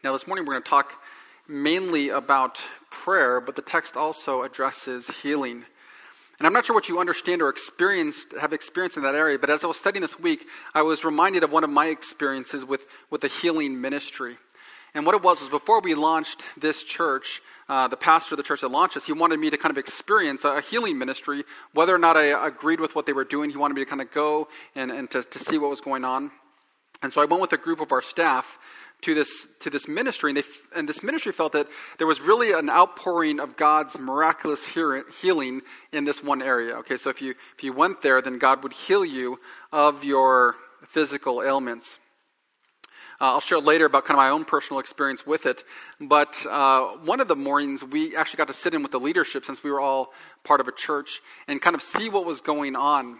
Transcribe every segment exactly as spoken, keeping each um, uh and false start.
Now, this morning we're going to talk mainly about prayer, but the text also addresses healing. And I'm not sure what you understand or experienced, have experienced in that area, but as I was studying this week, I was reminded of one of my experiences with, with the healing ministry. And what it was was before we launched this church, uh, the pastor of the church that launched us, he wanted me to kind of experience a healing ministry. Whether or not I agreed with what they were doing, he wanted me to kind of go and, and to, to see what was going on. And so I went with a group of our staff to this to this ministry, and, they, and this ministry felt that there was really an outpouring of God's miraculous healing in this one area. Okay, so if you if you went there, then God would heal you of your physical ailments. Uh, I'll share later about kind of my own personal experience with it, but uh, one of the mornings we actually got to sit in with the leadership, since we were all part of a church, and kind of see what was going on.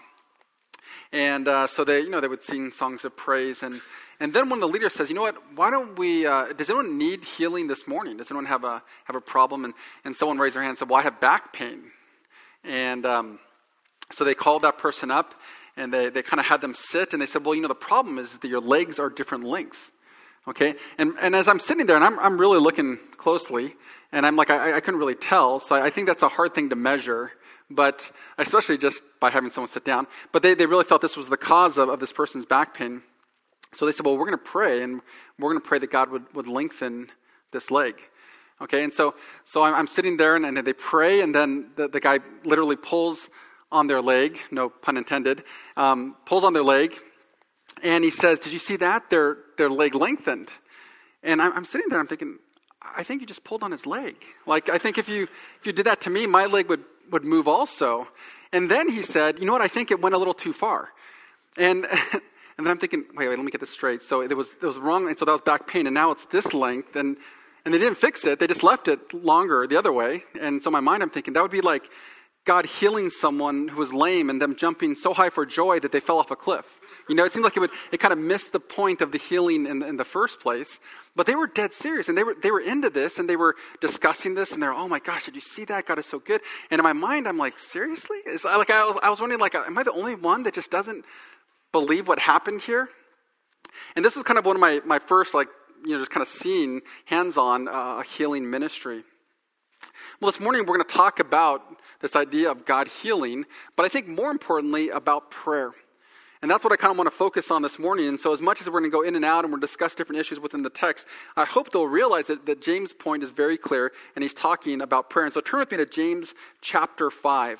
And uh, so they, you know, they would sing songs of praise, and and then when the leader says, you know what, why don't we? Uh, does anyone need healing this morning? Does anyone have a have a problem? And and someone raised their hand and said, well, I have back pain, and um, so they called that person up, and they they kind of had them sit, and they said, well, you know, the problem is that your legs are different length. Okay, and and as I'm sitting there, and I'm I'm really looking closely, and I'm like, I, I couldn't really tell, so I, I think that's a hard thing to measure. But especially just by having someone sit down. But they, they really felt this was the cause of, of this person's back pain. So they said, well, we're going to pray, and we're going to pray that God would, would lengthen this leg. Okay, and so so I'm, I'm sitting there, and, and they pray, and then the, the guy literally pulls on their leg, no pun intended, um, pulls on their leg, and he says, did you see that? Their, their leg lengthened. And I'm, I'm sitting there, I'm thinking, I think you just pulled on his leg. Like, I think if you if you did that to me, my leg would, would move also. And then he said, you know what, I think it went a little too far. And and then I'm thinking, wait, wait, let me get this straight. So it was it was wrong, and so that was back pain, and now it's this length, and and they didn't fix it. They just left it longer the other way. And so in my mind, I'm thinking, that would be like God healing someone who was lame and them jumping so high for joy that they fell off a cliff. You know, it seemed like it would, it kind of missed the point of the healing in, in the first place. But they were dead serious, and they were they were into this, and they were discussing this, and they're, oh my gosh, did you see that? God is so good. And in my mind, I'm like, seriously? Is, like I was, I was wondering, like, am I the only one that just doesn't believe what happened here? And this was kind of one of my, my first, like, you know, just kind of seeing hands-on uh, a healing ministry. Well, this morning we're going to talk about this idea of God healing, but I think more importantly about prayer. And that's what I kind of want to focus on this morning. And so as much as we're going to go in and out and we'll discuss different issues within the text, I hope they'll realize that, that James' point is very clear, and he's talking about prayer. And so turn with me to James chapter five.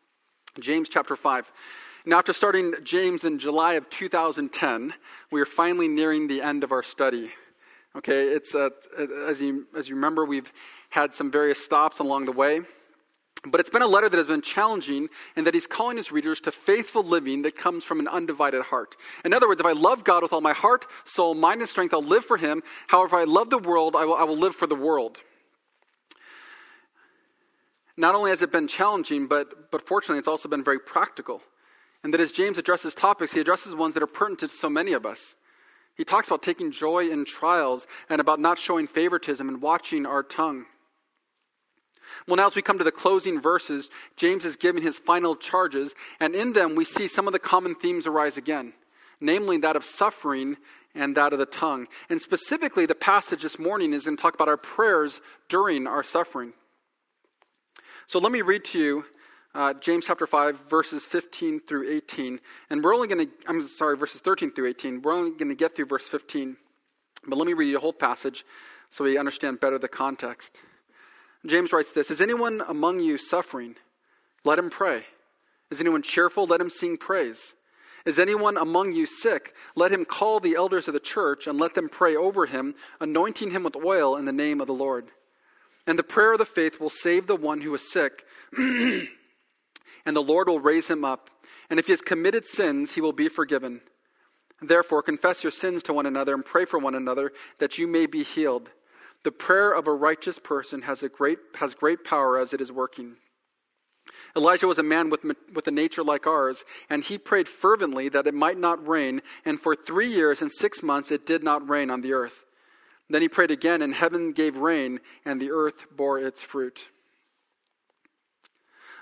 James chapter five. Now, after starting James in July of two thousand ten, we are finally nearing the end of our study. Okay, it's uh, as you as you remember, we've had some various stops along the way. But it's been a letter that has been challenging, and that he's calling his readers to faithful living that comes from an undivided heart. In other words, if I love God with all my heart, soul, mind, and strength, I'll live for him. However, if I love the world, I will, I will live for the world. Not only has it been challenging, but, but fortunately, it's also been very practical. And that as James addresses topics, he addresses ones that are pertinent to so many of us. He talks about taking joy in trials and about not showing favoritism and watching our tongue. Well, now as we come to the closing verses, James is giving his final charges, and in them we see some of the common themes arise again, namely that of suffering and that of the tongue. And specifically, the passage this morning is going to talk about our prayers during our suffering. So let me read to you uh, James chapter five, verses fifteen through eighteen. And we're only going to, I'm sorry, verses thirteen through eighteen. We're only going to get through verse fifteen. But let me read you the whole passage so we understand better the context. James writes this, is anyone among you suffering? Let him pray. Is anyone cheerful? Let him sing praise. Is anyone among you sick? Let him call the elders of the church and let them pray over him, anointing him with oil in the name of the Lord. And the prayer of the faith will save the one who is sick, and the Lord will raise him up. And if he has committed sins, he will be forgiven. Therefore, confess your sins to one another and pray for one another that you may be healed. The prayer of a righteous person has a great has great power as it is working. Elijah was a man with, with a nature like ours, and he prayed fervently that it might not rain, and for three years and six months it did not rain on the earth. Then he prayed again, and heaven gave rain, and the earth bore its fruit.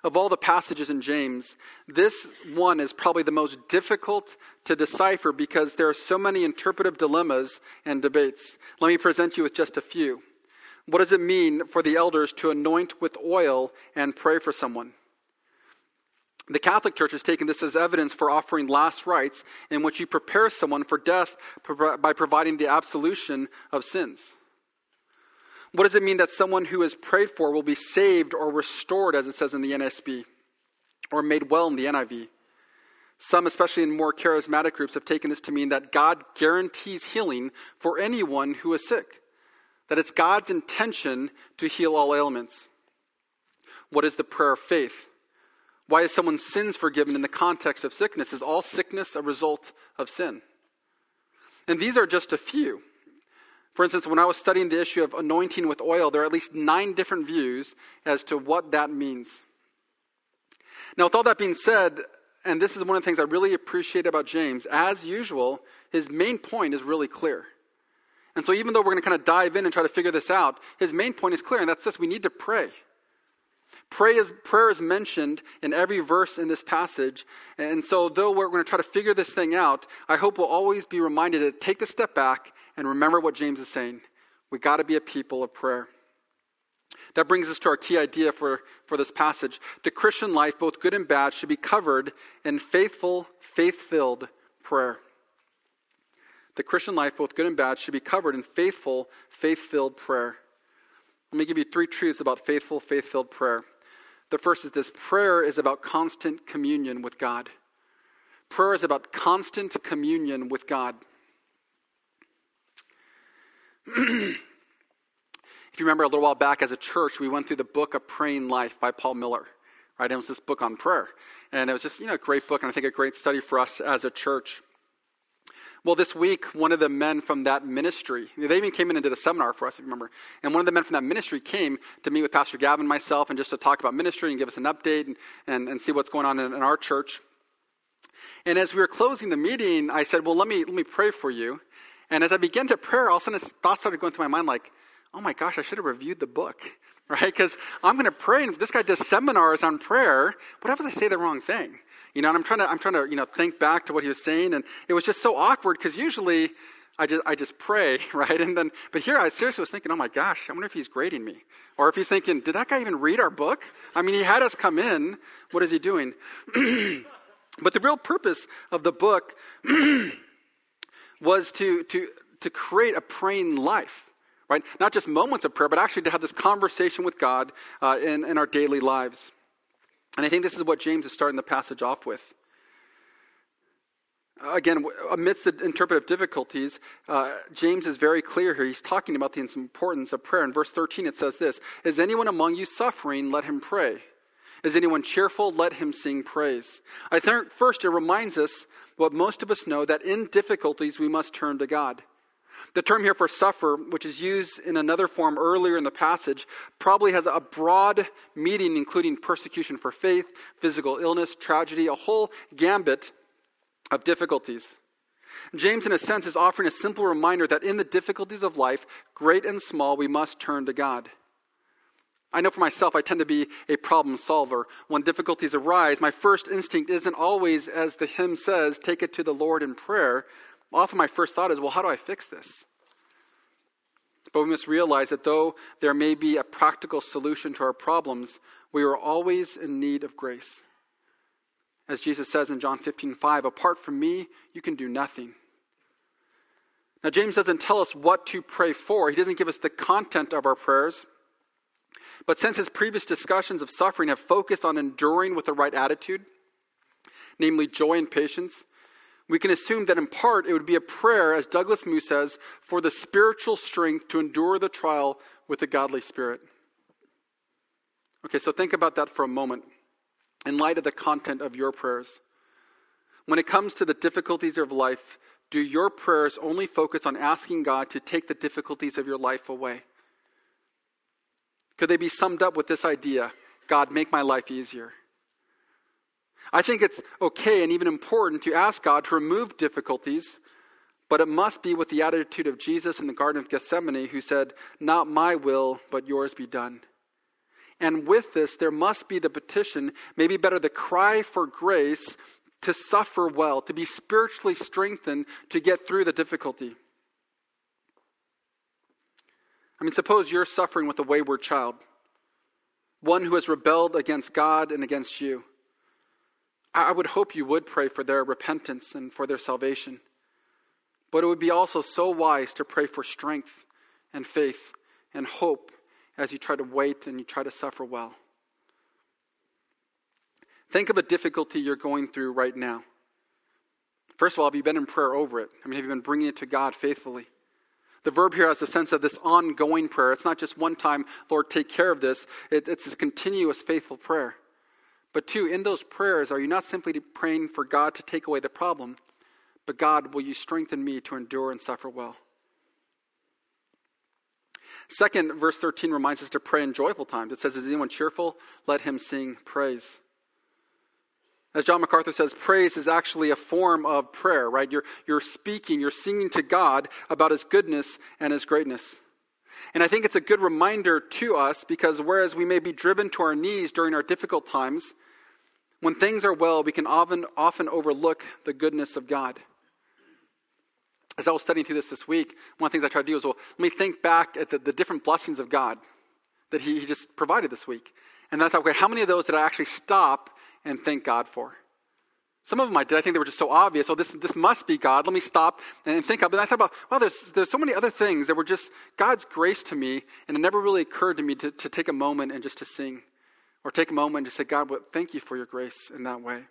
of all the passages in James, this one is probably the most difficult to decipher because there are so many interpretive dilemmas and debates. Let me present you with just a few. What does it mean for the elders to anoint with oil and pray for someone? The Catholic Church has taken this as evidence for offering last rites in which you prepare someone for death by providing the absolution of sins. What does it mean that someone who is prayed for will be saved or restored, as it says in the N A S B, or made well in the N I V? Some, especially in more charismatic groups, have taken this to mean that God guarantees healing for anyone who is sick, that it's God's intention to heal all ailments. What is the prayer of faith? Why is someone's sins forgiven in the context of sickness? Is all sickness a result of sin? And these are just a few. For instance, when I was studying the issue of anointing with oil, there are at least nine different views as to what that means. Now, with all that being said, and this is one of the things I really appreciate about James, as usual, his main point is really clear. And so even though we're going to kind of dive in and try to figure this out, his main point is clear, and that's this: we need to pray. Pray is, prayer is mentioned in every verse in this passage. And so though we're going to try to figure this thing out, I hope we'll always be reminded to take a step back and remember what James is saying. We got to be a people of prayer. That brings us to our key idea for, for this passage. The Christian life, both good and bad, should be covered in faithful, faith-filled prayer. The Christian life, both good and bad, should be covered in faithful, faith-filled prayer. Let me give you three truths about faithful, faith-filled prayer. The first is this: prayer is about constant communion with God. Prayer is about constant communion with God. If you remember a little while back as a church, we went through the book of Praying Life by Paul Miller. Right? It was this book on prayer. And it was just, you know, a great book, and I think a great study for us as a church. Well, this week, one of the men from that ministry, they even came in and did a seminar for us, if you remember. And one of the men from that ministry came to meet with Pastor Gavin and myself and just to talk about ministry and give us an update and, and, and see what's going on in, in our church. And as we were closing the meeting, I said, well, let me let me pray for you. And as I began to pray, all of a sudden thoughts started going through my mind like, oh my gosh, I should have reviewed the book, right? Because I'm going to pray, and if this guy does seminars on prayer, what if I say the wrong thing? You know, and I'm trying to, I'm trying to, you know, think back to what he was saying, and it was just so awkward because usually I just, I just pray, right? And then, but here I seriously was thinking, oh my gosh, I wonder if he's grading me, or if he's thinking, did that guy even read our book? I mean, he had us come in. What is he doing? But the real purpose of the book was to to to create a praying life, right? Not just moments of prayer, but actually to have this conversation with God uh, in in our daily lives. And I think this is what James is starting the passage off with. Again, amidst the interpretive difficulties, uh, James is very clear here. He's talking about the importance of prayer. In verse thirteen, it says this: "Is anyone among you suffering? Let him pray. Is anyone cheerful? Let him sing praise." I think first it reminds us what most of us know, that in difficulties we must turn to God. The term here for suffer, which is used in another form earlier in the passage, probably has a broad meaning, including persecution for faith, physical illness, tragedy, a whole gambit of difficulties. James, in a sense, is offering a simple reminder that in the difficulties of life, great and small, we must turn to God. I know for myself, I tend to be a problem solver. When difficulties arise, my first instinct isn't always, as the hymn says, take it to the Lord in prayer. Often my first thought is, well, how do I fix this? But we must realize that though there may be a practical solution to our problems, we are always in need of grace. As Jesus says in John fifteen five, apart from me, you can do nothing. Now, James doesn't tell us what to pray for. He doesn't give us the content of our prayers. But since his previous discussions of suffering have focused on enduring with the right attitude, namely joy and patience, we can assume that in part it would be a prayer, as Douglas Moo says, for the spiritual strength to endure the trial with a godly spirit. Okay, so think about that for a moment in light of the content of your prayers. When it comes to the difficulties of life, do your prayers only focus on asking God to take the difficulties of your life away? Could they be summed up with this idea: God, make my life easier? I think it's okay and even important to ask God to remove difficulties, but it must be with the attitude of Jesus in the Garden of Gethsemane, who said, not my will, but yours be done. And with this, there must be the petition, maybe better, the cry for grace to suffer well, to be spiritually strengthened to get through the difficulty. I mean, suppose you're suffering with a wayward child, one who has rebelled against God and against you. I would hope you would pray for their repentance and for their salvation. But it would be also so wise to pray for strength and faith and hope as you try to wait and you try to suffer well. Think of a difficulty you're going through right now. First of all, have you been in prayer over it? I mean, have you been bringing it to God faithfully? The verb here has the sense of this ongoing prayer. It's not just one time, Lord, take care of this. It, it's this continuous, faithful prayer. But two, in those prayers, are you not simply praying for God to take away the problem, but God, will you strengthen me to endure and suffer well? Second, verse thirteen reminds us to pray in joyful times. It says, is anyone cheerful? Let him sing praise. As John MacArthur says, praise is actually a form of prayer, right? You're, you're speaking, you're singing to God about his goodness and his greatness. And I think it's a good reminder to us because whereas we may be driven to our knees during our difficult times, when things are well, we can often, often overlook the goodness of God. As I was studying through this this week, one of the things I tried to do is, well, let me think back at the, the different blessings of God that he, he just provided this week. And then I thought, okay, how many of those did I actually stop and thank God for? Some of them I did. I think they were just so obvious. Oh, this this must be God. Let me stop and think of it. And I thought about, well, there's there's so many other things that were just God's grace to me, and it never really occurred to me to, to take a moment and just to sing. Or take a moment and just say, God, well, thank you for your grace in that way.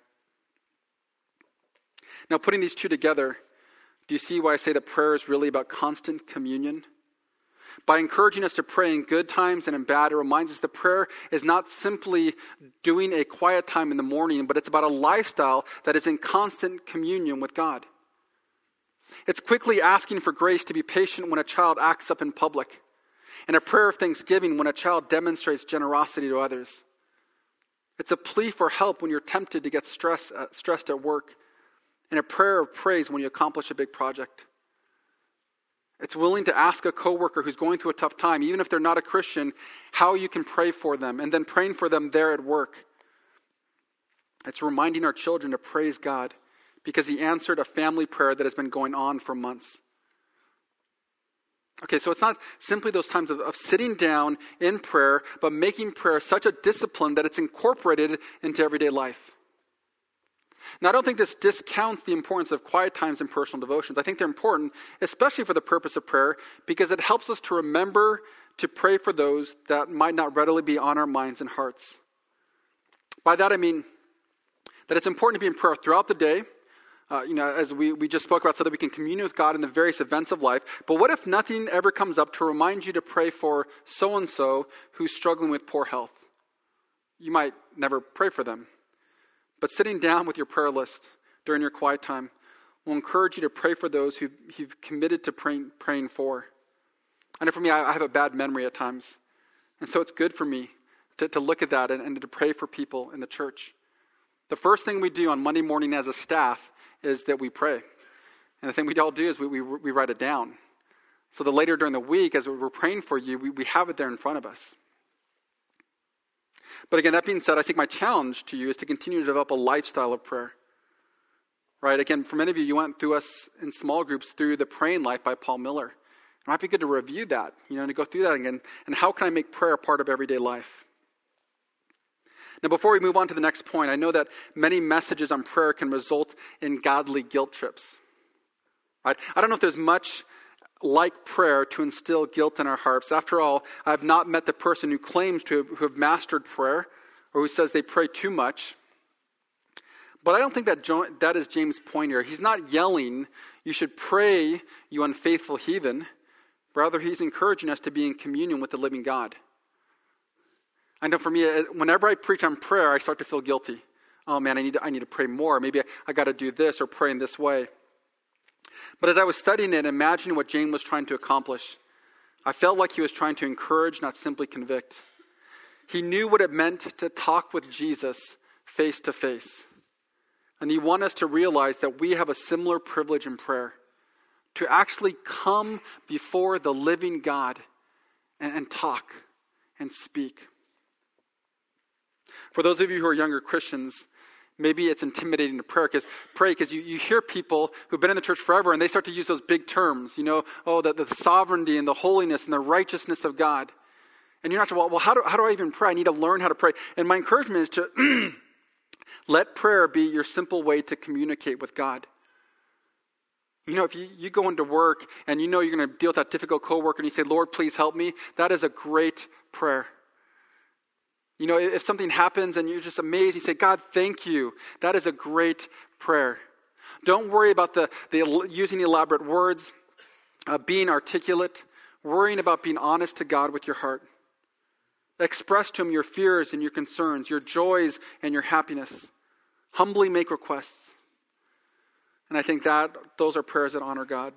Now, putting these two together, do you see why I say that prayer is really about constant communion? By encouraging us to pray in good times and in bad, it reminds us that prayer is not simply doing a quiet time in the morning, but it's about a lifestyle that is in constant communion with God. It's quickly asking for grace to be patient when a child acts up in public, and a prayer of thanksgiving when a child demonstrates generosity to others. It's a plea for help when you're tempted to get stress, uh, stressed at work, and a prayer of praise when you accomplish a big project. It's willing to ask a coworker who's going through a tough time, even if they're not a Christian, how you can pray for them, and then praying for them there at work. It's reminding our children to praise God because he answered a family prayer that has been going on for months. Okay, so it's not simply those times of, of sitting down in prayer, but making prayer such a discipline that it's incorporated into everyday life. Now, I don't think this discounts the importance of quiet times and personal devotions. I think they're important, especially for the purpose of prayer, because it helps us to remember to pray for those that might not readily be on our minds and hearts. By that, I mean that it's important to be in prayer throughout the day, uh, you know, as we, we just spoke about, so that we can commune with God in the various events of life. But what if nothing ever comes up to remind you to pray for so-and-so who's struggling with poor health? You might never pray for them. But sitting down with your prayer list during your quiet time will encourage you to pray for those who you've committed to praying, praying for. I know for me, I, I have a bad memory at times. And so it's good for me to, to look at that and, and to pray for people in the church. The first thing we do on Monday morning as a staff is that we pray. And the thing we all do is we, we, we write it down. So that later during the week, as we're praying for you, we, we have it there in front of us. But again, that being said, I think my challenge to you is to continue to develop a lifestyle of prayer. Right? Again, for many of you, you went through us in small groups through The Praying Life by Paul Miller. It might be good to review that, you know, to go through that again. And how can I make prayer a part of everyday life? Now, before we move on to the next point, I know that many messages on prayer can result in godly guilt trips. Right? I don't know if there's much like prayer to instill guilt in our hearts. After all, I have not met the person who claims to have, who have mastered prayer or who says they pray too much. But I don't think that jo- that is James' point here. He's not yelling, you should pray, you unfaithful heathen. Rather, he's encouraging us to be in communion with the living God. I know for me, whenever I preach on prayer, I start to feel guilty. Oh man, I need to, I need to pray more. Maybe I, I got to do this or pray in this way. But as I was studying it and imagining what James was trying to accomplish, I felt like he was trying to encourage, not simply convict. He knew what it meant to talk with Jesus face to face. And he wanted us to realize that we have a similar privilege in prayer, to actually come before the living God and, and talk and speak. For those of you who are younger Christians, maybe it's intimidating to pray because pray because you, you hear people who've been in the church forever and they start to use those big terms, you know, oh, the, the sovereignty and the holiness and the righteousness of God. And you're not sure, well, well how, do, how do I even pray? I need to learn how to pray. And my encouragement is to let prayer be your simple way to communicate with God. You know, if you, you go into work and you know you're going to deal with that difficult coworker and you say, Lord, please help me, that is a great prayer. You know, if something happens and you're just amazed, you say, God, thank you. That is a great prayer. Don't worry about the, the using elaborate words, uh, being articulate, worrying about being honest to God with your heart. Express to him your fears and your concerns, your joys and your happiness. Humbly make requests. And I think that those are prayers that honor God.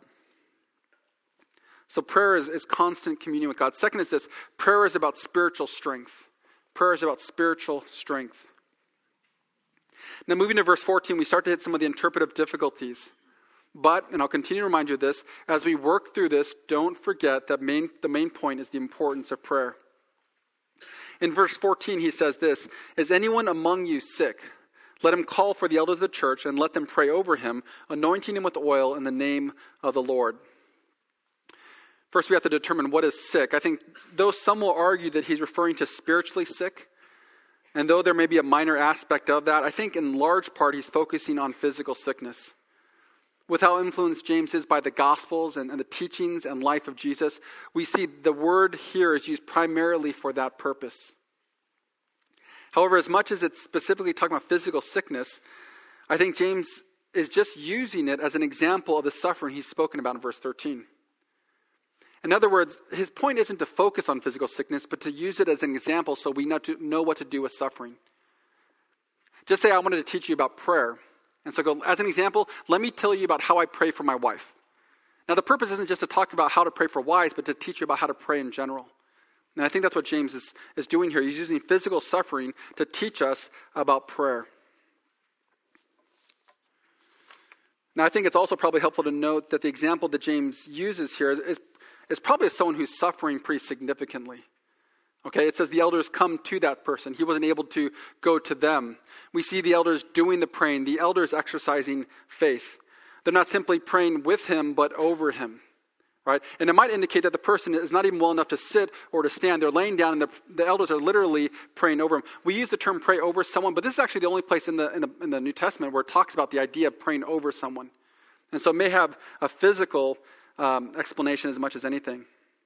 So prayer is, is constant communion with God. Second is this, prayer is about spiritual strength. Prayer is about spiritual strength. Now moving to verse fourteen, we start to hit some of the interpretive difficulties. But, and I'll continue to remind you of this, as we work through this, don't forget that main, the main point is the importance of prayer. In verse fourteen, he says this, is anyone among you sick? Let him call for the elders of the church and let them pray over him, anointing him with oil in the name of the Lord. First, we have to determine what is sick. I think, though some will argue that he's referring to spiritually sick, and though there may be a minor aspect of that, I think in large part he's focusing on physical sickness. With how influenced James is by the Gospels and, and the teachings and life of Jesus, we see the word here is used primarily for that purpose. However, as much as it's specifically talking about physical sickness, I think James is just using it as an example of the suffering he's spoken about in verse thirteen. In other words, his point isn't to focus on physical sickness, but to use it as an example so we know, to know what to do with suffering. Just say I wanted to teach you about prayer. And so go, as an example, let me tell you about how I pray for my wife. Now the purpose isn't just to talk about how to pray for wives, but to teach you about how to pray in general. And I think that's what James is, is doing here. He's using physical suffering to teach us about prayer. Now I think it's also probably helpful to note that the example that James uses here is, is, is probably of someone who's suffering pretty significantly. Okay, it says the elders come to that person. He wasn't able to go to them. We see the elders doing the praying, the elders exercising faith. They're not simply praying with him, but over him. Right? And it might indicate that the person is not even well enough to sit or to stand. They're laying down and the, the elders are literally praying over him. We use the term pray over someone, but this is actually the only place in the, in the, in the New Testament where it talks about the idea of praying over someone. And so it may have a physical um, explanation as much as anything.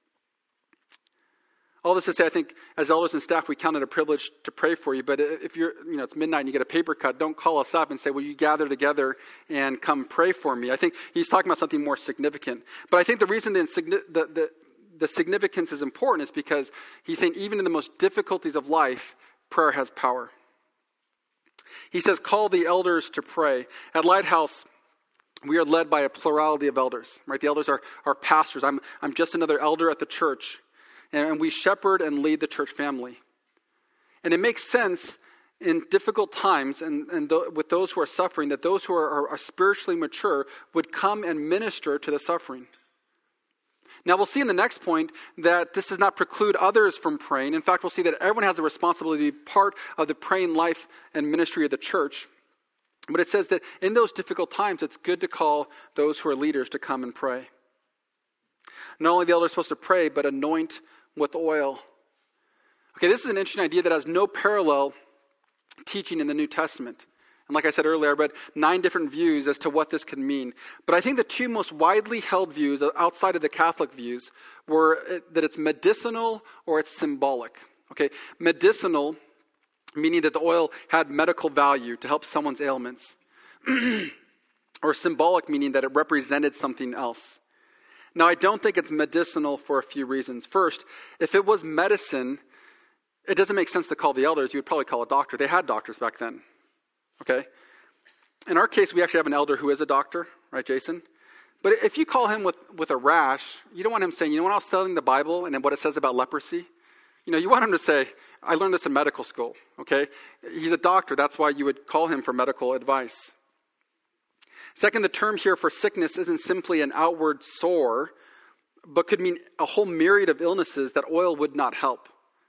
All this to say, I think as elders and staff, we count it a privilege to pray for you. But if you're, you know, it's midnight and you get a paper cut, don't call us up and say, will you gather together and come pray for me? I think he's talking about something more significant. But I think the reason the, the, the, the significance is important is because he's saying even in the most difficulties of life, prayer has power. He says, call the elders to pray. At Lighthouse, we are led by a plurality of elders, right? The elders are, are pastors. I'm, I'm just another elder at the church. And we shepherd and lead the church family. And it makes sense in difficult times and, and th- with those who are suffering, that those who are, are, are spiritually mature would come and minister to the suffering. Now we'll see in the next point that this does not preclude others from praying. In fact, we'll see that everyone has the responsibility to be part of the praying life and ministry of the church. But it says that in those difficult times, it's good to call those who are leaders to come and pray. Not only the elders supposed to pray, but anoint with oil. Okay, this is an interesting idea that has no parallel teaching in the New Testament. And like I said earlier, I read nine different views as to what this could mean. But I think the two most widely held views outside of the Catholic views were that it's medicinal or it's symbolic. Okay, medicinal, meaning that the oil had medical value to help someone's ailments. Or symbolic, meaning that it represented something else. Now, I don't think it's medicinal for a few reasons. First, if it was medicine, it doesn't make sense to call the elders. You would probably call a doctor. They had doctors back then. Okay? In our case, we actually have an elder who is a doctor, right, Jason? But if you call him with, with a rash, you don't want him saying, you know, when I was studying the Bible and what it says about leprosy, you know, you want him to say, I learned this in medical school, okay? He's a doctor. That's why you would call him for medical advice. Second, the term here for sickness isn't simply an outward sore, but could mean a whole myriad of illnesses that oil would not help.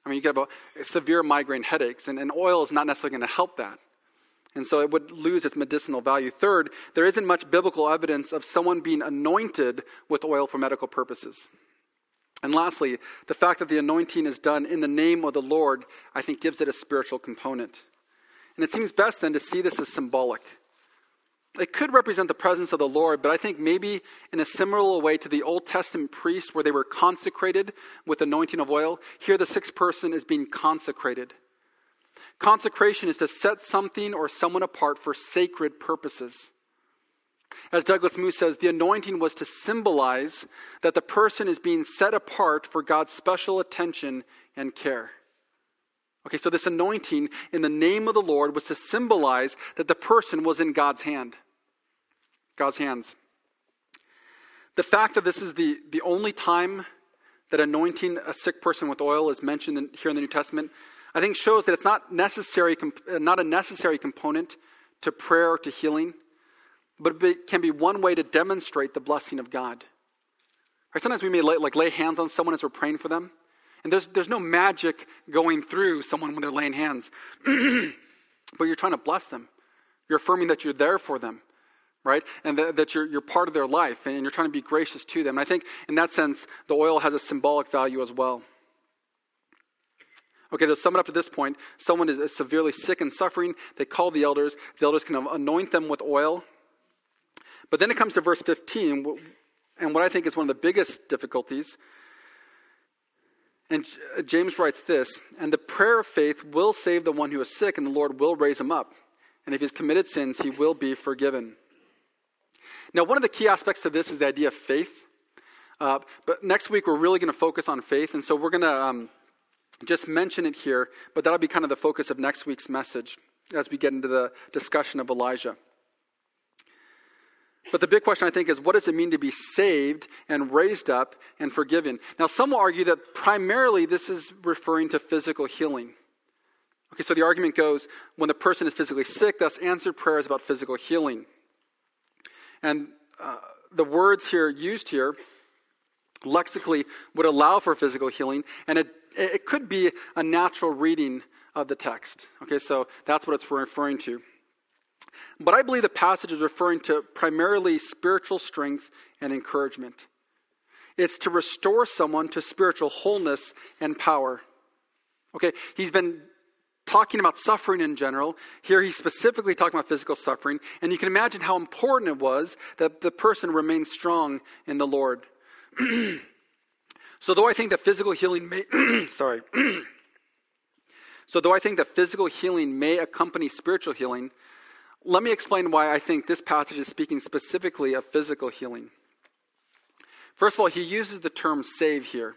I mean, you get about severe migraine headaches, and, and oil is not necessarily going to help that. And so it would lose its medicinal value. Third, there isn't much biblical evidence of someone being anointed with oil for medical purposes. And lastly, the fact that the anointing is done in the name of the Lord, I think, gives it a spiritual component. And it seems best then to see this as symbolic. It could represent the presence of the Lord, but I think maybe in a similar way to the Old Testament priests where they were consecrated with anointing of oil, here the sixth person is being consecrated. Consecration is to set something or someone apart for sacred purposes. As Douglas Moo says, the anointing was to symbolize that the person is being set apart for God's special attention and care. Okay, so this anointing in the name of the Lord was to symbolize that the person was in God's hand. God's hands. The fact that this is the, the only time that anointing a sick person with oil is mentioned in, here in the New Testament, I think shows that it's not necessary, not a necessary component to prayer or to healing, but it can be one way to demonstrate the blessing of God. Right? Sometimes we may lay, like lay hands on someone as we're praying for them, and there's there's no magic going through someone when they're laying hands, but you're trying to bless them. You're affirming that you're there for them, right? And that, that you're you're part of their life, and you're trying to be gracious to them. And I think in that sense, the oil has a symbolic value as well. Okay, to sum it up at this point, someone is severely sick and suffering. They call the elders. The elders can anoint them with oil. But then it comes to verse fifteen, and what I think is one of the biggest difficulties. And James writes this, "And the prayer of faith will save the one who is sick, and the Lord will raise him up. And if he's committed sins, he will be forgiven." Now, one of the key aspects of this is the idea of faith. Uh, but next week, we're really going to focus on faith. And so we're going to um, just mention it here. But that'll be kind of the focus of next week's message as we get into the discussion of Elijah. But the big question, I think, is what does it mean to be saved and raised up and forgiven? Now, some will argue that primarily this is referring to physical healing. Okay, so the argument goes, when the person is physically sick, thus answered prayer is about physical healing. And uh, the words here used here, lexically, would allow for physical healing, and it, it could be a natural reading of the text. Okay, so that's what it's referring to. But I believe the passage is referring to primarily spiritual strength and encouragement. It's to restore someone to spiritual wholeness and power. Okay, he's been talking about suffering in general. Here he's specifically talking about physical suffering. And you can imagine how important it was that the person remained strong in the Lord. So though I think that physical healing may... sorry. so though I think that physical healing may accompany spiritual healing, let me explain why I think this passage is speaking specifically of physical healing. First of all, he uses the term save here.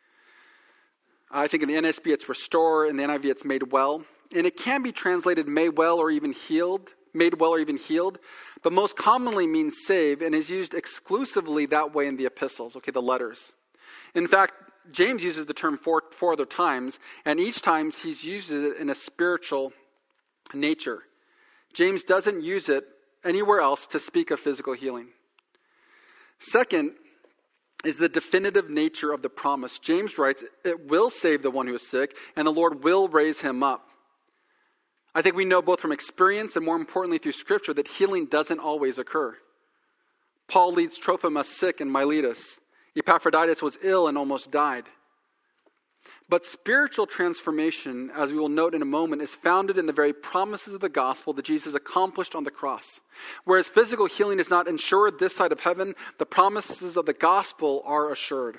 I think in the N S B it's restore, in the N I V it's made well. And it can be translated made well or even healed, made well or even healed, but most commonly means save and is used exclusively that way in the epistles, okay, the letters. In fact, James uses the term four, four other times, and each time he's used it in a spiritual nature. James doesn't use it anywhere else to speak of physical healing. Second is the definitive nature of the promise. James writes, it will save the one who is sick, and the Lord will raise him up. I think we know both from experience and more importantly through Scripture that healing doesn't always occur. Paul leads Trophimus sick in Miletus. Epaphroditus was ill and almost died. But spiritual transformation, as we will note in a moment, is founded in the very promises of the gospel that Jesus accomplished on the cross. Whereas physical healing is not ensured this side of heaven, the promises of the gospel are assured.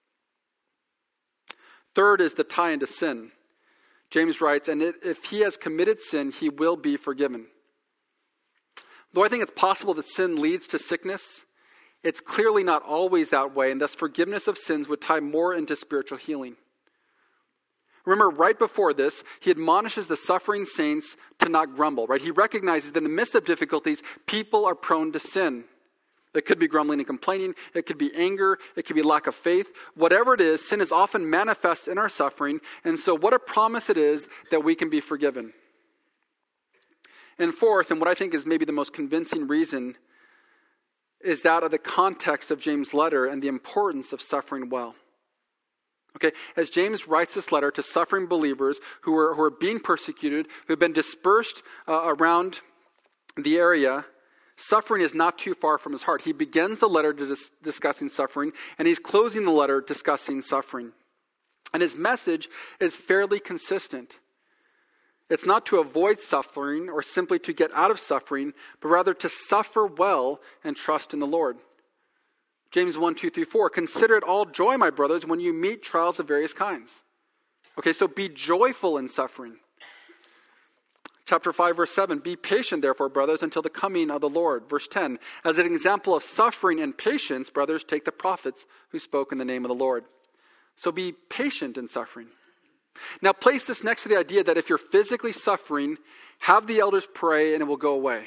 Third is the tie into sin. James writes, and if he has committed sin, he will be forgiven. Though I think it's possible that sin leads to sickness, it's clearly not always that way, and thus forgiveness of sins would tie more into spiritual healing. Remember, right before this, he admonishes the suffering saints to not grumble, right? He recognizes that in the midst of difficulties, people are prone to sin. It could be grumbling and complaining. It could be anger. It could be lack of faith. Whatever it is, sin is often manifest in our suffering. And so what a promise it is that we can be forgiven. And fourth, and what I think is maybe the most convincing reason, is that of the context of James' letter and the importance of suffering well. Okay, as James writes this letter to suffering believers who are, who are being persecuted, who have been dispersed uh, around the area, suffering is not too far from his heart. He begins the letter to dis- discussing suffering, and he's closing the letter discussing suffering. And his message is fairly consistent. It's not to avoid suffering or simply to get out of suffering, but rather to suffer well and trust in the Lord. James one, two, three, four, consider it all joy, my brothers, when you meet trials of various kinds. Okay, so be joyful in suffering. Chapter five, verse seven, be patient, therefore, brothers, until the coming of the Lord. Verse ten, as an example of suffering and patience, brothers, take the prophets who spoke in the name of the Lord. So be patient in suffering. Now place this next to the idea that if you're physically suffering, have the elders pray and it will go away.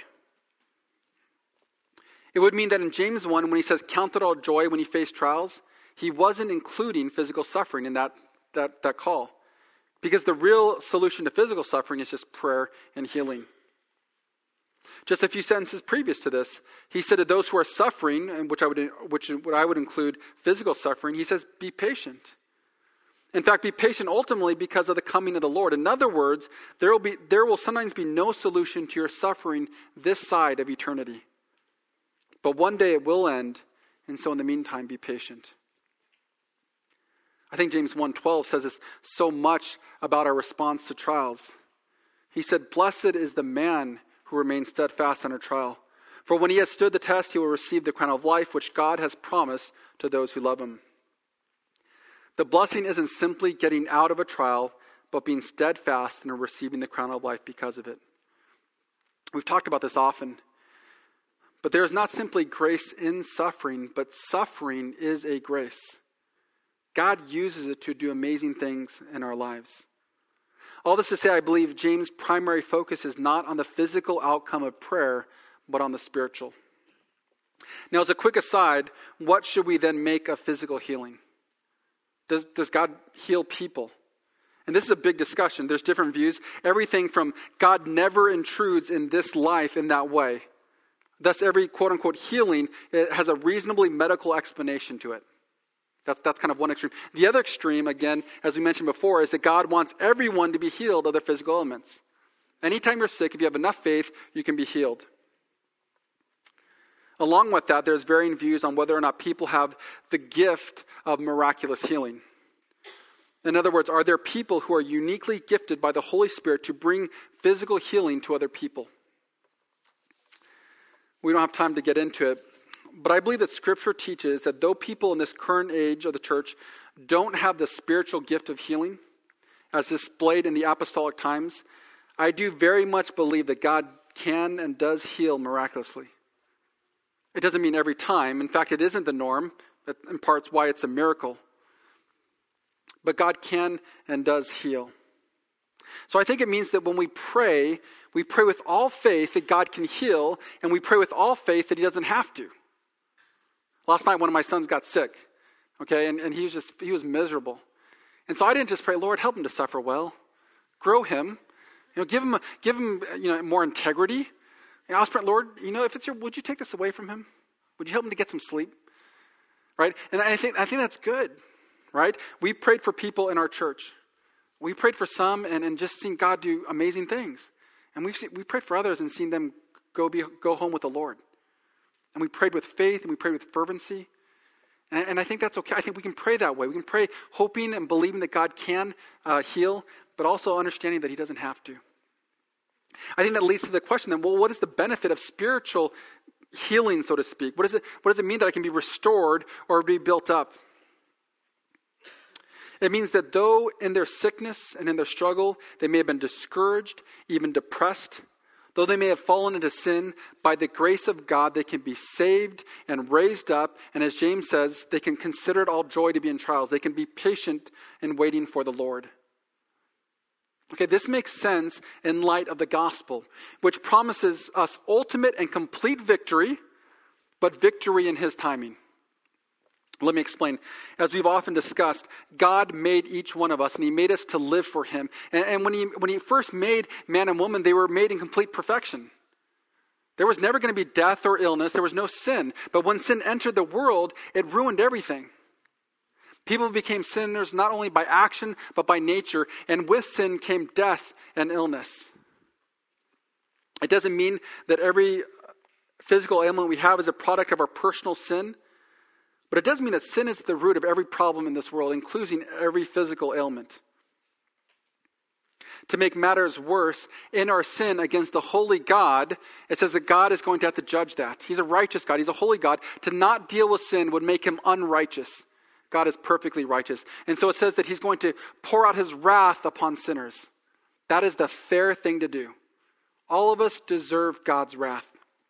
It would mean that in James one, when he says, count it all joy when you face trials, he wasn't including physical suffering in that, that, that call. Because the real solution to physical suffering is just prayer and healing. Just a few sentences previous to this, he said to those who are suffering, and which I would, which what I would include physical suffering, he says, be patient. In fact, be patient ultimately because of the coming of the Lord. In other words, there will be there will sometimes be no solution to your suffering this side of eternity. But one day it will end, and so in the meantime, be patient. I think James one twelve says this so much about our response to trials. He said, blessed is the man who remains steadfast under trial. For when he has stood the test, he will receive the crown of life, which God has promised to those who love him. The blessing isn't simply getting out of a trial, but being steadfast and receiving the crown of life because of it. We've talked about this often. But there is not simply grace in suffering, but suffering is a grace. God uses it to do amazing things in our lives. All this to say, I believe James' primary focus is not on the physical outcome of prayer, but on the spiritual. Now, as a quick aside, what should we then make of physical healing? Does, does God heal people? And this is a big discussion. There's different views. Everything from God never intrudes in this life in that way. Thus, every quote-unquote healing it has a reasonably medical explanation to it. That's, that's kind of one extreme. The other extreme, again, as we mentioned before, is that God wants everyone to be healed of their physical ailments. Anytime you're sick, if you have enough faith, you can be healed. Along with that, there's varying views on whether or not people have the gift of miraculous healing. In other words, are there people who are uniquely gifted by the Holy Spirit to bring physical healing to other people? We don't have time to get into it, but I believe that Scripture teaches that though people in this current age of the church don't have the spiritual gift of healing, as displayed in the apostolic times, I do very much believe that God can and does heal miraculously. It doesn't mean every time. In fact, it isn't the norm. That imparts why it's a miracle. But God can and does heal. So I think it means that when we pray, we pray with all faith that God can heal, and we pray with all faith that he doesn't have to. Last night, one of my sons got sick, okay, and, and he was just, he was miserable. And so I didn't just pray, Lord, help him to suffer well. Grow him. You know, give him, give him, you know, more integrity. And I was praying, Lord, you know, if it's your, would you take this away from him? Would you help him to get some sleep? Right? And I think, I think that's good, right? We prayed for people in our church. We prayed for some and, and just seen God do amazing things. And we've seen, we prayed for others and seen them go be, go home with the Lord. And we prayed with faith and we prayed with fervency. And, and I think that's okay. I think we can pray that way. We can pray hoping and believing that God can uh, heal, but also understanding that he doesn't have to. I think that leads to the question then, well, what is the benefit of spiritual healing, so to speak? What does it, what does it mean that I can be restored or be built up? It means that though in their sickness and in their struggle, they may have been discouraged, even depressed, though they may have fallen into sin, by the grace of God, they can be saved and raised up. And as James says, they can consider it all joy to be in trials. They can be patient in waiting for the Lord. Okay, this makes sense in light of the gospel, which promises us ultimate and complete victory, but victory in his timing. Let me explain. As we've often discussed, God made each one of us, and he made us to live for him. And, and when he when he first made man and woman, they were made in complete perfection. There was never going to be death or illness. There was no sin. But when sin entered the world, it ruined everything. People became sinners not only by action, but by nature. And with sin came death and illness. It doesn't mean that every physical ailment we have is a product of our personal sin. But it does mean that sin is at the root of every problem in this world, including every physical ailment. To make matters worse, in our sin against the holy God, it says that God is going to have to judge that. He's a righteous God. He's a holy God. To not deal with sin would make him unrighteous. God is perfectly righteous. And so it says that he's going to pour out his wrath upon sinners. That is the fair thing to do. All of us deserve God's wrath.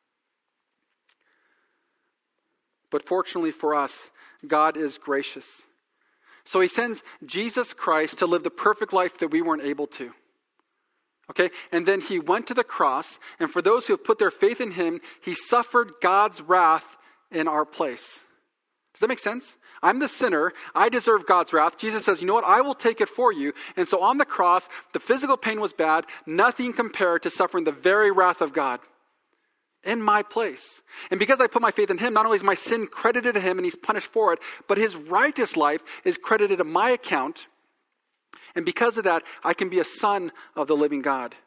But fortunately for us, God is gracious. So he sends Jesus Christ to live the perfect life that we weren't able to. Okay, and then he went to the cross, and for those who have put their faith in him, he suffered God's wrath in our place. Does that make sense? I'm the sinner. I deserve God's wrath. Jesus says, you know what? I will take it for you. And so on the cross, the physical pain was bad. Nothing compared to suffering the very wrath of God in my place. And because I put my faith in him, not only is my sin credited to him and he's punished for it, but his righteous life is credited to my account. And because of that, I can be a son of the living God.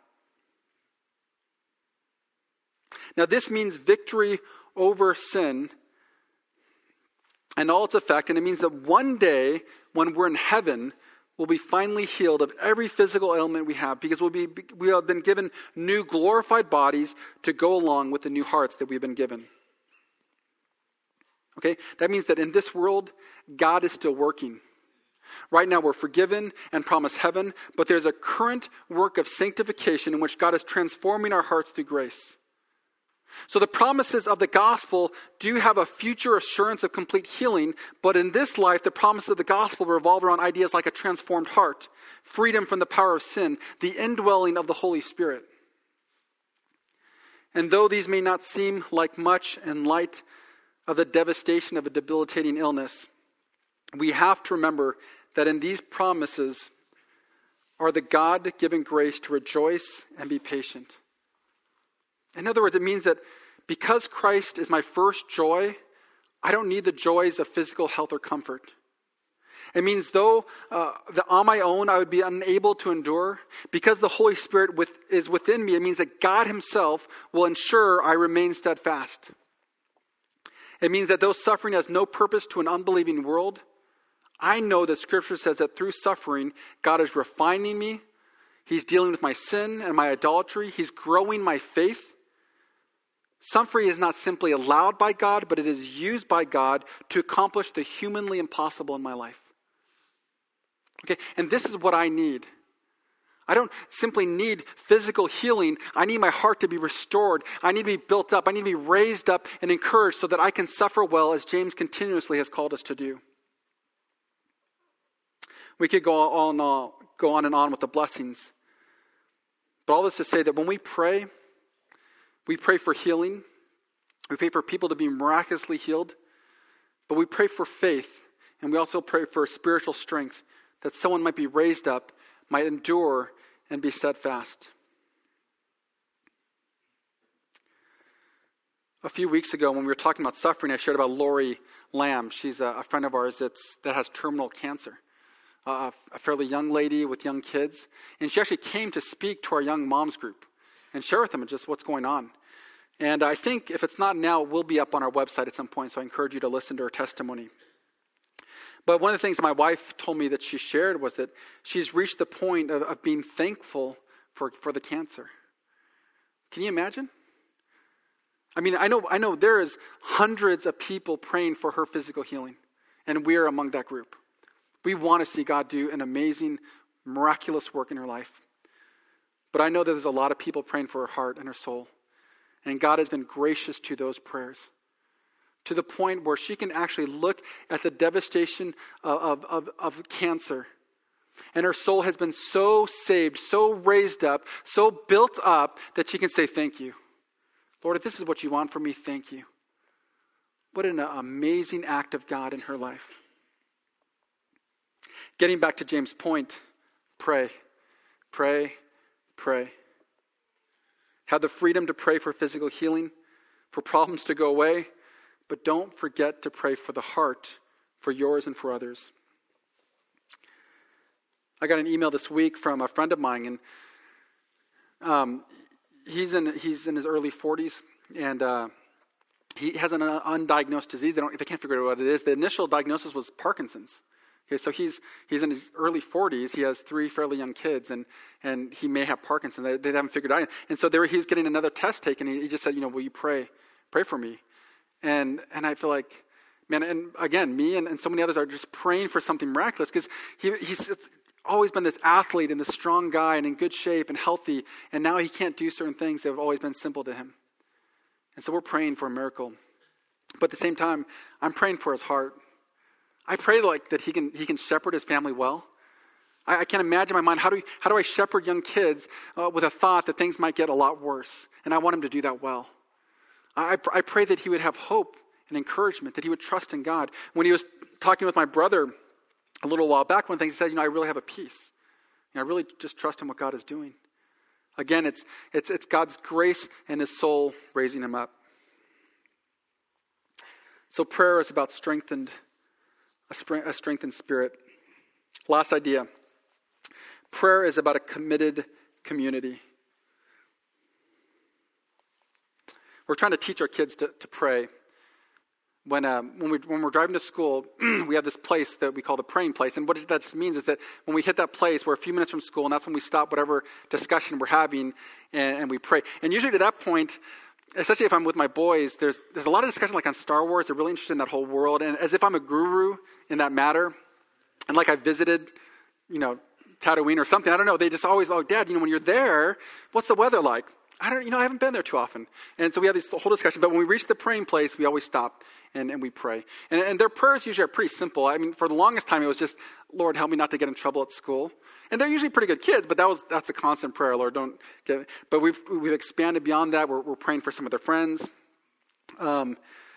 Now, this means victory over sin and all its effect. And it means that one day, when we're in heaven, we'll be finally healed of every physical ailment we have, because we'll be, we have been given new glorified bodies to go along with the new hearts that we've been given. Okay? That means that in this world, God is still working. Right now we're forgiven and promised heaven, but there's a current work of sanctification in which God is transforming our hearts through grace. So the promises of the gospel do have a future assurance of complete healing, but in this life, the promises of the gospel revolve around ideas like a transformed heart, freedom from the power of sin, the indwelling of the Holy Spirit. And though these may not seem like much in light of the devastation of a debilitating illness, we have to remember that in these promises are the God-given grace to rejoice and be patient. In other words, it means that because Christ is my first joy, I don't need the joys of physical health or comfort. It means though uh, that on my own I would be unable to endure, because the Holy Spirit with, is within me, it means that God himself will ensure I remain steadfast. It means that though suffering has no purpose to an unbelieving world, I know that Scripture says that through suffering, God is refining me. He's dealing with my sin and my idolatry. He's growing my faith. Suffering is not simply allowed by God, but it is used by God to accomplish the humanly impossible in my life. Okay, and this is what I need. I don't simply need physical healing. I need my heart to be restored. I need to be built up. I need to be raised up and encouraged so that I can suffer well, as James continuously has called us to do. We could go on, uh, go on and on with the blessings. But all this to say that when we pray, we pray for healing. We pray for people to be miraculously healed. But we pray for faith. And we also pray for spiritual strength, that someone might be raised up, might endure, and be steadfast. A few weeks ago, when we were talking about suffering, I shared about Lori Lamb. She's a, a friend of ours that's, that has terminal cancer. Uh, a fairly young lady with young kids. And she actually came to speak to our young moms group and share with them just what's going on. And I think if it's not now, it will be up on our website at some point, so I encourage you to listen to her testimony. But one of the things my wife told me that she shared was that she's reached the point of, of being thankful for, for the cancer. Can you imagine? I mean, I know I know there is hundreds of people praying for her physical healing, and we are among that group. We want to see God do an amazing, miraculous work in her life. But I know that there's a lot of people praying for her heart and her soul. And God has been gracious to those prayers, to the point where she can actually look at the devastation of, of, of cancer. And her soul has been so saved, so raised up, so built up that she can say, thank you. Lord, if this is what you want from me, thank you. What an amazing act of God in her life. Getting back to James' point, pray, pray, pray. Have the freedom to pray for physical healing, for problems to go away, but don't forget to pray for the heart, for yours and for others. I got an email this week from a friend of mine, and um, he's in he's in his early forties, and uh, he has an undiagnosed disease. They don't they can't figure out what it is. The initial diagnosis was Parkinson's. Okay, so he's he's in his early forties. He has three fairly young kids, and and he may have Parkinson's. They, they haven't figured it out. And so they were, he was getting another test taken. He, he just said, you know, will you pray, pray for me? And and I feel like, man, and again, me and, and so many others are just praying for something miraculous, because he he's always been this athlete and this strong guy and in good shape and healthy, and now he can't do certain things that have always been simple to him. And so we're praying for a miracle. But at the same time, I'm praying for his heart. I pray like that he can he can shepherd his family well. I, I can't imagine in my mind, how do we, how do I shepherd young kids uh, with a thought that things might get a lot worse? And I want him to do that well. I, I pray that he would have hope and encouragement, that he would trust in God. When he was talking with my brother a little while back, one thing he said, you know, I really have a peace. And I really just trust in what God is doing. Again, it's it's it's God's grace and his soul raising him up. So prayer is about strengthened A, spring, a strengthened spirit. Last idea. Prayer is about a committed community. We're trying to teach our kids to, to pray. When um, when, we, when we're driving to school, we have this place that we call the praying place. And what that just means is that when we hit that place, we're a few minutes from school, and that's when we stop whatever discussion we're having, and, and we pray. And usually to that point, especially if I'm with my boys, there's there's a lot of discussion like on Star Wars. They're really interested in that whole world. And as if I'm a guru in that matter. And like I visited, you know, Tatooine or something. I don't know. They just always, oh, Dad, you know, when you're there, what's the weather like? I don't, you know, I haven't been there too often. And so we have this whole discussion. But when we reach the praying place, we always stop and, and we pray. And, and their prayers usually are pretty simple. I mean, for the longest time, it was just, Lord, help me not to get in trouble at school. And they're usually pretty good kids, but that was that's a constant prayer, Lord, don't get. But we've we've expanded beyond that. We're we're praying for some of their friends, um,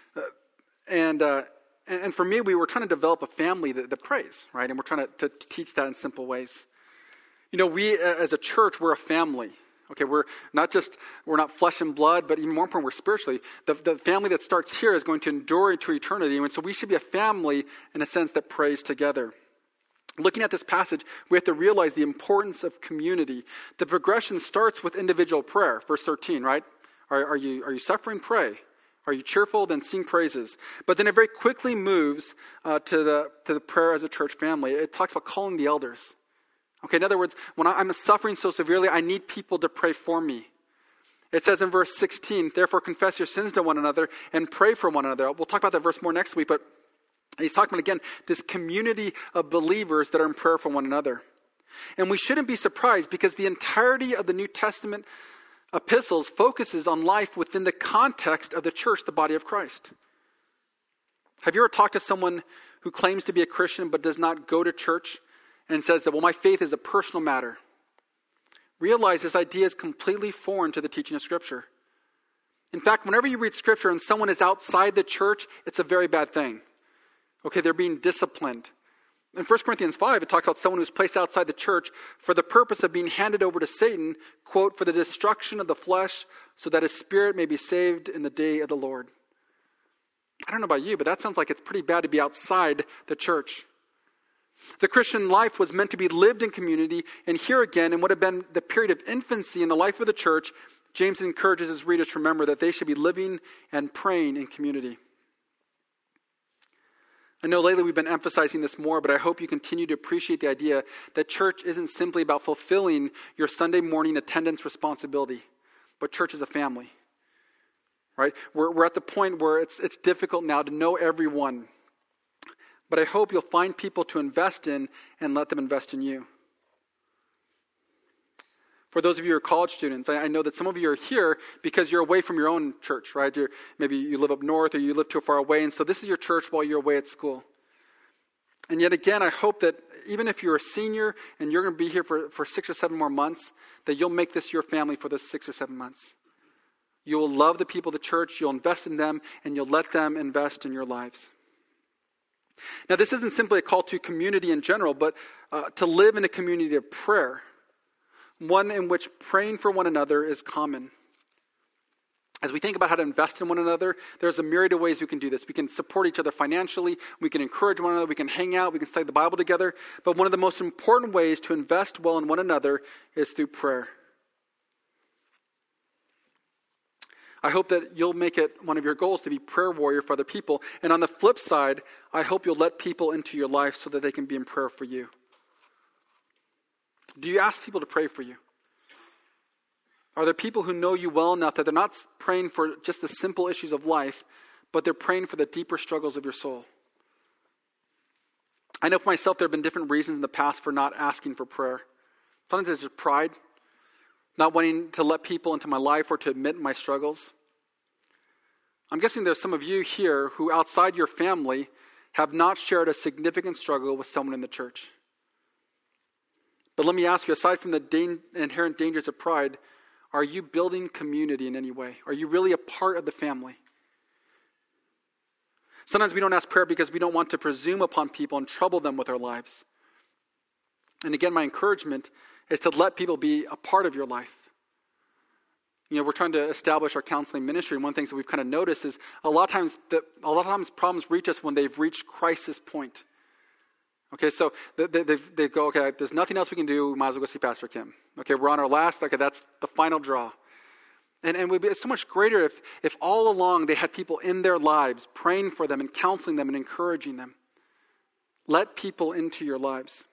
and uh, and for me, we were trying to develop a family that, that prays, right? And we're trying to, to, to teach that in simple ways. You know, we as a church, we're a family. Okay, we're not just we're not flesh and blood, but even more important, we're spiritually. The the family that starts here is going to endure into eternity, and so we should be a family in a sense that prays together. Looking at this passage, we have to realize the importance of community. The progression starts with individual prayer. Verse thirteen, right? Are, are you are you suffering? Pray. Are you cheerful? Then sing praises. But then it very quickly moves uh, to the to the prayer as a church family. It talks about calling the elders. Okay, in other words, when I'm suffering so severely, I need people to pray for me. It says in verse sixteen, therefore confess your sins to one another and pray for one another. We'll talk about that verse more next week, but he's talking about, again, this community of believers that are in prayer for one another. And we shouldn't be surprised, because the entirety of the New Testament epistles focuses on life within the context of the church, the body of Christ. Have you ever talked to someone who claims to be a Christian but does not go to church and says that, well, my faith is a personal matter? Realize this idea is completely foreign to the teaching of Scripture. In fact, whenever you read Scripture and someone is outside the church, it's a very bad thing. Okay, they're being disciplined. In First Corinthians five, it talks about someone who's placed outside the church for the purpose of being handed over to Satan, quote, for the destruction of the flesh, so that his spirit may be saved in the day of the Lord. I don't know about you, but that sounds like it's pretty bad to be outside the church. The Christian life was meant to be lived in community, and here again, in what had been the period of infancy in the life of the church, James encourages his readers to remember that they should be living and praying in community. I know lately we've been emphasizing this more, but I hope you continue to appreciate the idea that church isn't simply about fulfilling your Sunday morning attendance responsibility, but church is a family, right? We're, we're at the point where it's it's difficult now to know everyone, but I hope you'll find people to invest in and let them invest in you. For those of you who are college students, I, I know that some of you are here because you're away from your own church, right? You're, maybe you live up north or you live too far away, and so this is your church while you're away at school. And yet again, I hope that even if you're a senior and you're going to be here for, for six or seven more months, that you'll make this your family for those six or seven months. You will love the people of the church, you'll invest in them, and you'll let them invest in your lives. Now, this isn't simply a call to community in general, but uh, to live in a community of prayer. One in which praying for one another is common. As we think about how to invest in one another, there's a myriad of ways we can do this. We can support each other financially. We can encourage one another. We can hang out. We can study the Bible together. But one of the most important ways to invest well in one another is through prayer. I hope that you'll make it one of your goals to be prayer warrior for other people. And on the flip side, I hope you'll let people into your life so that they can be in prayer for you. Do you ask people to pray for you? Are there people who know you well enough that they're not praying for just the simple issues of life, but they're praying for the deeper struggles of your soul? I know for myself there have been different reasons in the past for not asking for prayer. Sometimes it's just pride, not wanting to let people into my life or to admit my struggles. I'm guessing there's some of you here who outside your family have not shared a significant struggle with someone in the church. But let me ask you, aside from the da- inherent dangers of pride, are you building community in any way? Are you really a part of the family? Sometimes we don't ask prayer because we don't want to presume upon people and trouble them with our lives. And again, my encouragement is to let people be a part of your life. You know, we're trying to establish our counseling ministry, and one of the things that we've kind of noticed is a lot of times, the, a lot of times problems reach us when they've reached crisis point. Okay, so they, they, they go, okay, there's nothing else we can do, we might as well go see Pastor Kim. Okay, we're on our last, okay, that's the final draw. And and it would be so much greater if, if all along they had people in their lives praying for them and counseling them and encouraging them. Let people into your lives.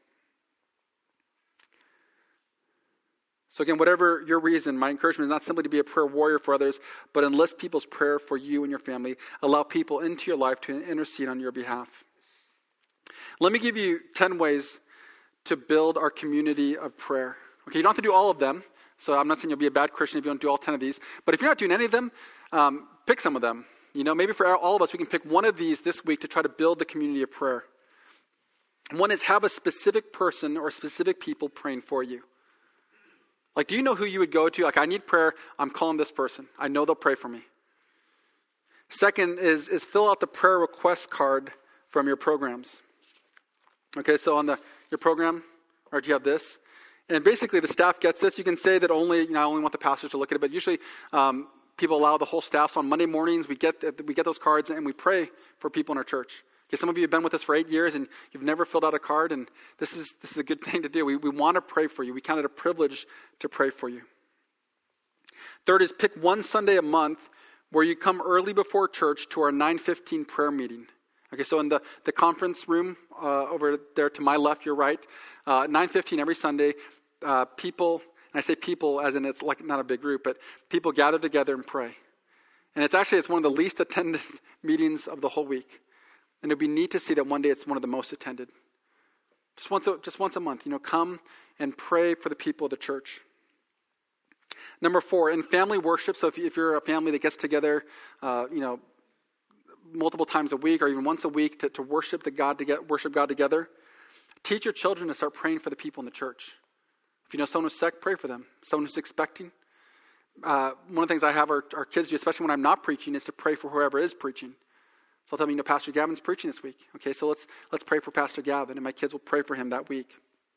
So again, whatever your reason, my encouragement is not simply to be a prayer warrior for others, but enlist people's prayer for you and your family. Allow people into your life to intercede on your behalf. Let me give you ten ways to build our community of prayer. Okay, you don't have to do all of them. So I'm not saying you'll be a bad Christian if you don't do all ten of these. But if you're not doing any of them, um, pick some of them. You know, maybe for all of us, we can pick one of these this week to try to build the community of prayer. One is have a specific person or specific people praying for you. Like, do you know who you would go to? Like, I need prayer. I'm calling this person. I know they'll pray for me. Second is, is fill out the prayer request card from your programs. Okay, so on the your program, or do you have this? And basically the staff gets this. You can say that only, you know, I only want the pastors to look at it, but usually um, people allow the whole staff. So on Monday mornings, we get we get those cards and we pray for people in our church. Okay, some of you have been with us for eight years and you've never filled out a card, and this is this is a good thing to do. We we want to pray for you. We count it a privilege to pray for you. Third is pick one Sunday a month where you come early before church to our nine fifteen prayer meeting. Okay, so in the, the conference room uh, over there to my left, your right, uh, nine fifteen every Sunday, uh, people, and I say people as in it's like not a big group, but people gather together and pray. And it's actually, it's one of the least attended meetings of the whole week. And it'd be neat to see that one day it's one of the most attended. Just once a, just once a month, you know, come and pray for the people of the church. Number four, in family worship, so if, you, if you're a family that gets together, uh, you know, multiple times a week or even once a week to, to worship the God to get worship God together, teach your children to start praying for the people in the church. If you know someone who's sick, pray for them. Someone who's expecting. Uh, one of the things I have our, our kids do, especially when I'm not preaching, is to pray for whoever is preaching. So I'll tell them, you know, Pastor Gavin's preaching this week. Okay, so let's let's pray for Pastor Gavin, and my kids will pray for him that week.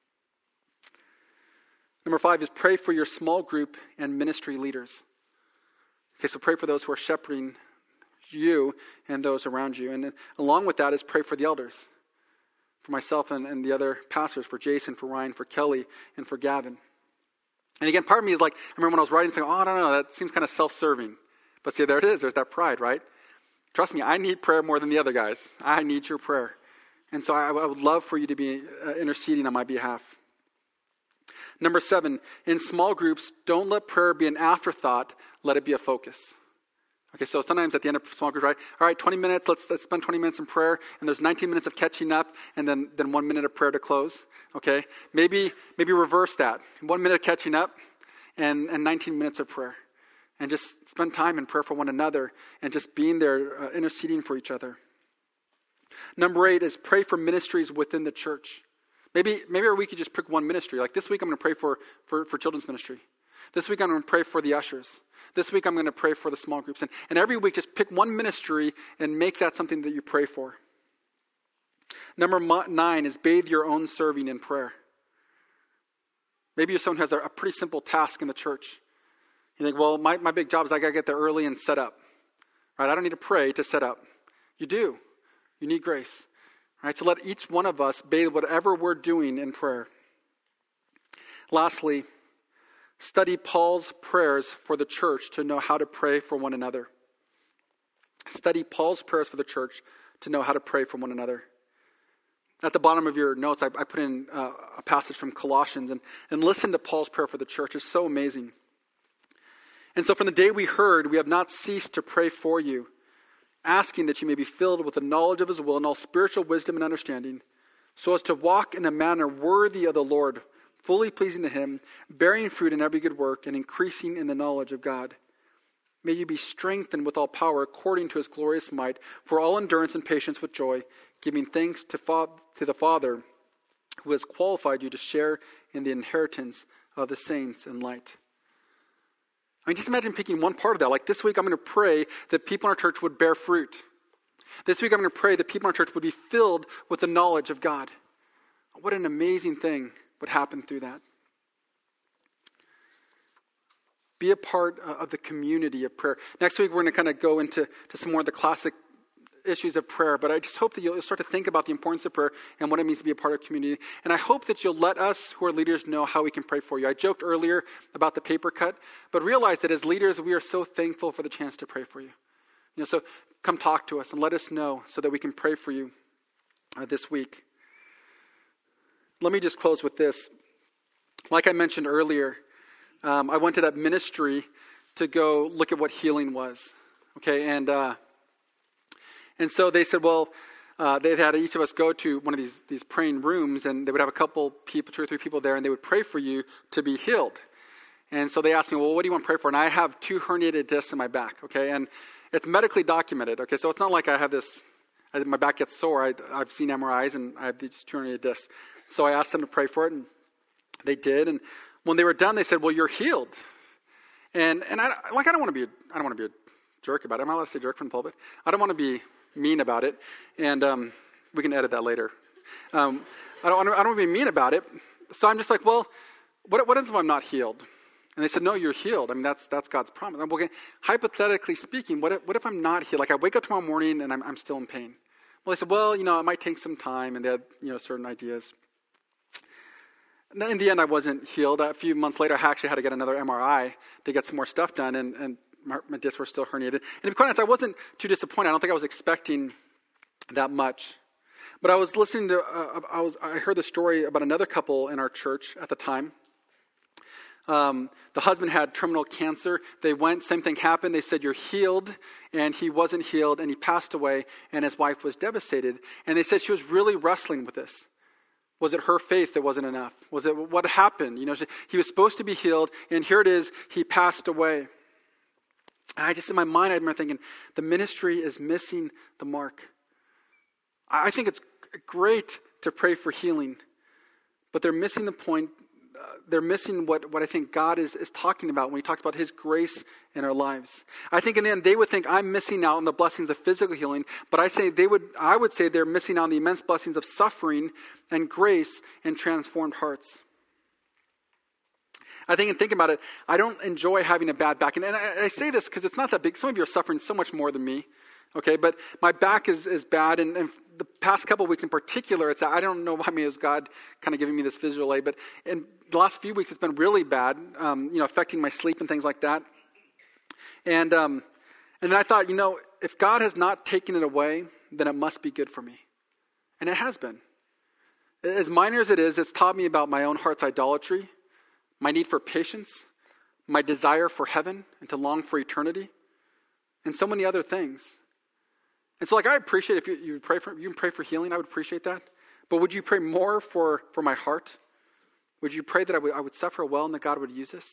Number five is pray for your small group and ministry leaders. Okay, so pray for those who are shepherding you and those around you. And along with that is pray for the elders. For myself and, and the other pastors, for Jason, for Ryan, for Kelly, and for Gavin. And again, part of me is like, I remember when I was writing, saying, oh, I don't know, that seems kind of self-serving. But see, there it is. There's that pride, right? Trust me, I need prayer more than the other guys. I need your prayer. And so I, I would love for you to be uh, interceding on my behalf. Number seven, in small groups, don't let prayer be an afterthought. Let it be a focus. Okay, so sometimes at the end of small groups, right? All right, twenty minutes, let's, let's spend twenty minutes in prayer, and there's nineteen minutes of catching up, and then, then one minute of prayer to close. Okay, maybe maybe reverse that. One minute of catching up, and, and nineteen minutes of prayer. And just spend time in prayer for one another, and just being there, uh, interceding for each other. Number eight is pray for ministries within the church. Maybe maybe every week you just pick one ministry. Like this week I'm going to pray for, for, for children's ministry. This week I'm going to pray for the ushers. This week I'm going to pray for the small groups. And, and every week just pick one ministry and make that something that you pray for. Number nine is bathe your own serving in prayer. Maybe you're someone who has a, a pretty simple task in the church. You think, well, my, my big job is I got to get there early and set up. Right? I don't need to pray to set up. You do. You need grace. Right? So let each one of us bathe whatever we're doing in prayer. Lastly, study Paul's prayers for the church to know how to pray for one another. Study Paul's prayers for the church to know how to pray for one another. At the bottom of your notes, I, I put in uh, a passage from Colossians, and, and listen to Paul's prayer for the church. It's so amazing. And so from the day we heard, we have not ceased to pray for you, asking that you may be filled with the knowledge of his will and all spiritual wisdom and understanding, so as to walk in a manner worthy of the Lord, fully pleasing to him, bearing fruit in every good work, and increasing in the knowledge of God. May you be strengthened with all power according to his glorious might, for all endurance and patience with joy, giving thanks to, fa- to the Father who has qualified you to share in the inheritance of the saints in light. I mean, just imagine picking one part of that. Like this week, I'm going to pray that people in our church would bear fruit. This week, I'm going to pray that people in our church would be filled with the knowledge of God. What an amazing thing would happen through that. Be a part of the community of prayer. Next week, we're going to kind of go into to some more of the classic issues of prayer, but I just hope that you'll start to think about the importance of prayer and what it means to be a part of community. And I hope that you'll let us who are leaders know how we can pray for you. I joked earlier about the paper cut, but realize that as leaders, we are so thankful for the chance to pray for you. You know, so come talk to us and let us know so that we can pray for you uh, this week. Let me just close with this. Like I mentioned earlier, Um, I went to that ministry to go look at what healing was. Okay, and uh, and so they said, well, uh, they had each of us go to one of these these praying rooms, and they would have a couple people, two or three people there, and they would pray for you to be healed. And so they asked me, well, what do you want to pray for? And I have two herniated discs in my back. Okay, and it's medically documented. Okay, so it's not like I have this, I, my back gets sore. I, I've seen M R Is, and I have these two herniated discs. So I asked them to pray for it, and they did, and when they were done, they said, well, you're healed. And and I like I don't want to be a, I don't want to be a jerk about it. Am I allowed to say jerk from the pulpit? I don't want to be mean about it. And um, we can edit that later. Um, I don't I don't want to be mean about it. So I'm just like, well, what what if I'm not healed? And they said, no, you're healed. I mean, that's that's God's promise. I'm, okay, hypothetically speaking, what if, what if I'm not healed? Like I wake up tomorrow morning and I'm I'm still in pain. Well, they said, well, you know, it might take some time, and they had, you know, certain ideas. In the end, I wasn't healed. A few months later, I actually had to get another M R I to get some more stuff done, and, and my, my discs were still herniated. And to be quite honest, I wasn't too disappointed. I don't think I was expecting that much. But I was listening to, uh, I was, I heard the story about another couple in our church at the time. Um, the husband had terminal cancer. They went, same thing happened. They said, you're healed, and he wasn't healed, and he passed away, and his wife was devastated. And they said she was really wrestling with this. Was it her faith that wasn't enough? Was it what happened? You know, she, he was supposed to be healed, and here it is, he passed away. And I just, in my mind, I remember thinking, the ministry is missing the mark. I think it's great to pray for healing, but they're missing the point. Uh, they're missing what, what I think God is, is talking about when he talks about his grace in our lives. I think in the end, they would think I'm missing out on the blessings of physical healing, but I say they would. I would say they're missing out on the immense blessings of suffering and grace and transformed hearts. I think, and think about it, I don't enjoy having a bad back. And, and I, I say this because it's not that big. Some of you are suffering so much more than me. Okay, but my back is, is bad, and, and the past couple of weeks in particular, it's I don't know why me as God kind of giving me this visual aid, but in the last few weeks it's been really bad, um, you know, affecting my sleep and things like that. And um, and then I thought, you know, if God has not taken it away, then it must be good for me, and it has been. As minor as it is, it's taught me about my own heart's idolatry, my need for patience, my desire for heaven and to long for eternity, and so many other things. And so, like, I appreciate if you, you pray for you can pray for healing. I would appreciate that. But would you pray more for, for my heart? Would you pray that I would, I would suffer well and that God would use this?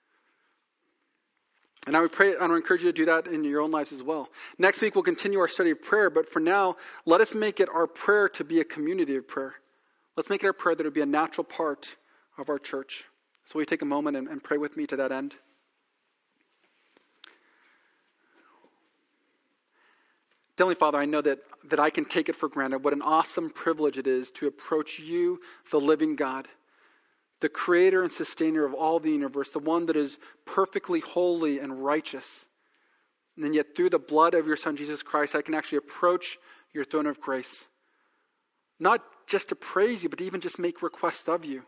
And I would pray. I would encourage you to do that in your own lives as well. Next week we'll continue our study of prayer. But for now, let us make it our prayer to be a community of prayer. Let's make it our prayer that it would be a natural part of our church. So will you take a moment and, and pray with me to that end? Heavenly Father, I know that, that I can take it for granted what an awesome privilege it is to approach you, the living God, the creator and sustainer of all the universe, the one that is perfectly holy and righteous. And then yet through the blood of your Son, Jesus Christ, I can actually approach your throne of grace. Not just to praise you, but to even just make requests of you.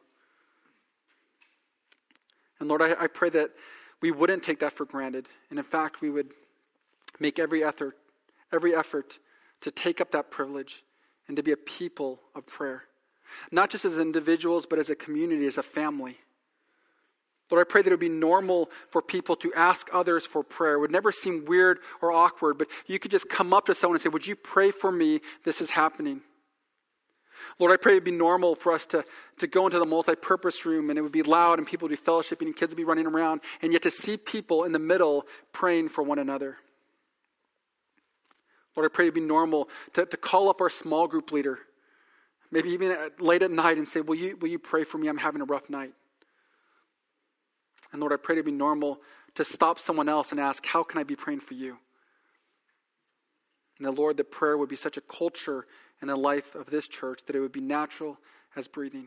And Lord, I, I pray that we wouldn't take that for granted. And in fact, we would make every effort, every effort to take up that privilege and to be a people of prayer. Not just as individuals, but as a community, as a family. Lord, I pray that it would be normal for people to ask others for prayer. It would never seem weird or awkward, but you could just come up to someone and say, would you pray for me? This is happening. Lord, I pray it would be normal for us to, to go into the multi-purpose room and it would be loud and people would be fellowshipping and kids would be running around, and yet to see people in the middle praying for one another. Lord, I pray it would be normal to, to call up our small group leader, maybe even at, late at night, and say, will you, will you pray for me? I'm having a rough night. And Lord, I pray it would be normal to stop someone else and ask, how can I be praying for you? And the Lord, that prayer would be such a culture in the life of this church that it would be natural as breathing.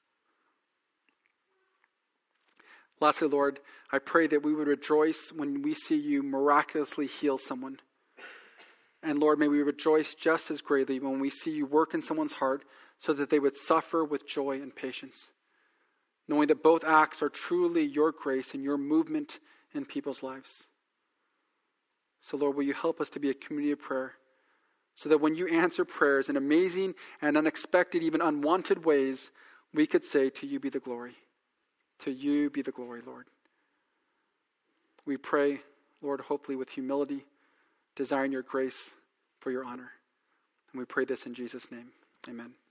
Lastly, Lord, I pray that we would rejoice when we see you miraculously heal someone. And Lord, may we rejoice just as greatly when we see you work in someone's heart so that they would suffer with joy and patience, knowing that both acts are truly your grace and your movement in people's lives. So Lord, will you help us to be a community of prayer so that when you answer prayers in amazing and unexpected, even unwanted ways, we could say, to you be the glory. To you be the glory, Lord. We pray, Lord, hopefully with humility, desiring your grace for your honor. And we pray this in Jesus' name. Amen.